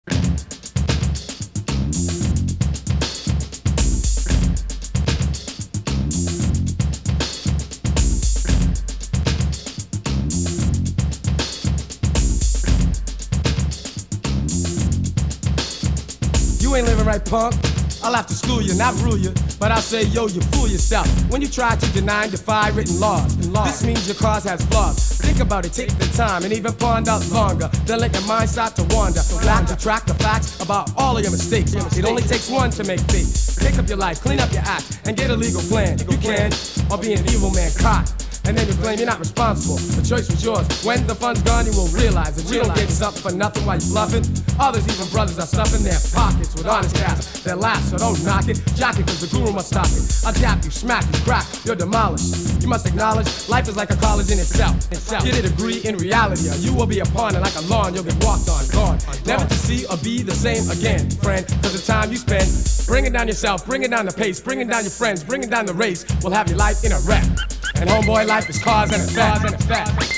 You ain't living right, punk. I'll have to school you, not rule you, but I'll say, yo, you fool yourself when you try to deny and defy written laws. This means your cause has flaws. Think about it, take the time, and even ponder longer. Then let your mind start to wander. Back to track the facts about all of your mistakes. It only takes one to make fake. Pick up your life, clean up your act, and get a legal plan. You can, or be an evil man caught. And then you claim you're not responsible. The choice was yours. When the fun's gone, you will realize that you don't get something for nothing while you're bluffing. Others, even brothers, are stuffing their pockets with honest cash. They're last, so don't knock it. Jock it, cause the guru must stop it. I'll jab you, smack you, crack, you're demolished. You must acknowledge life is like a college in itself. Get a degree in reality, or you will be a pawn, and like a lawn, you'll get walked on, gone. Never to see or be the same again, friend. Cause the time you spend bringing down yourself, bringing down the pace, bringing down your friends, bringing down the race will have your life in a wreck. And homeboy, life is cause and effect.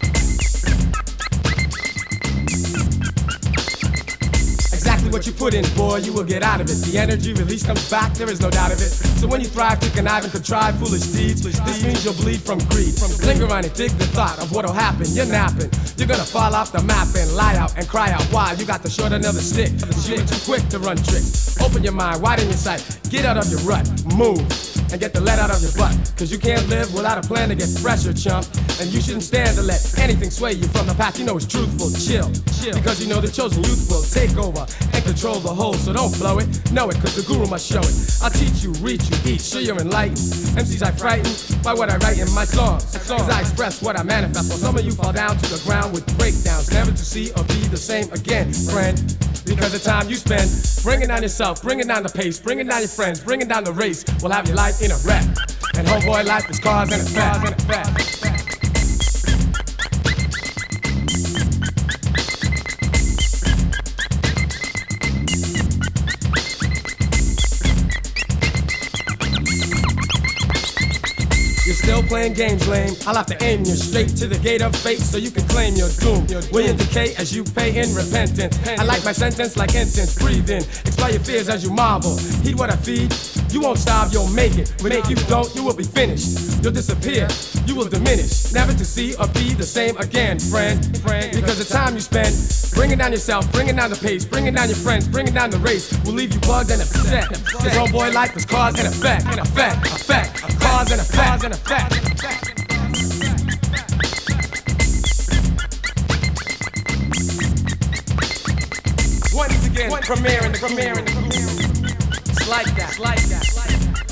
Exactly what you put in, boy, you will get out of it. The energy release comes back, there is no doubt of it. So when you thrive to connive and contrive foolish deeds, this means you'll bleed from greed. Linger on it, dig the thought of what'll happen. You're napping, you're gonna fall off the map and lie out and cry out why you got the short end of the stick. Cause you're too quick to run tricks. Open your mind, widen your sight, get out of your rut, move. And get the lead out of your butt. Cause you can't live without a plan to get fresher, chump. And you shouldn't stand to let anything sway you from the path you know is truthful. Chill. Because you know the chosen youth will take over and control the whole. So don't blow it, know it, cause the guru must show it. I'll teach you, reach you, each, so you're enlightened. MCs I frighten by what I write in my songs. Cause I express what I manifest. While some of you fall down to the ground with breakdowns. Never to see or be the same again, friend. Because the time you spend bringing down yourself, bringing down the pace, bringing down your friends, bringing down the race will have your life in a wreck. And homeboy, life is cause and effect. You're still playing games, lame. I'll have to aim you straight to the gate of fate so you can claim your doom. Will you decay as you pay in repentance? I like my sentence like incense. Breathe in, expel your fears as you marvel. Heed what I feed. You won't starve, you'll make it. But if you don't, you will be finished. You'll disappear, you will diminish. Never to see or be the same again, friend. Because the time you spend bringing down yourself, bringing down the pace, bringing down your friends, bringing down the race will leave you bugged and upset. Cause homeboy, life is cause and effect. Cause and effect. Once again, premiering the It's like that.